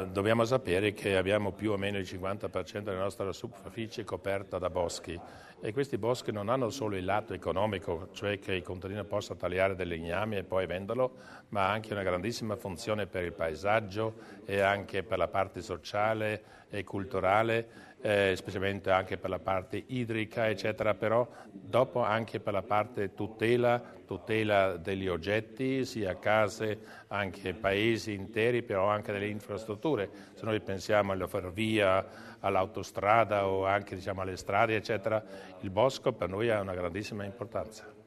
dobbiamo sapere che abbiamo più o meno il 50% della nostra superficie coperta da boschi e questi boschi non hanno solo il lato economico, cioè che il contadino possa tagliare dei legnami e poi venderlo, ma anche una grandissima funzione per il paesaggio e anche per la parte sociale e culturale, specialmente anche per la parte idrica, eccetera, però dopo anche per la parte tutela degli oggetti, sia case, anche paesi interi, però anche delle infrastrutture. Se noi pensiamo alla ferrovia, all'autostrada o anche alle strade, eccetera, il bosco per noi ha una grandissima importanza.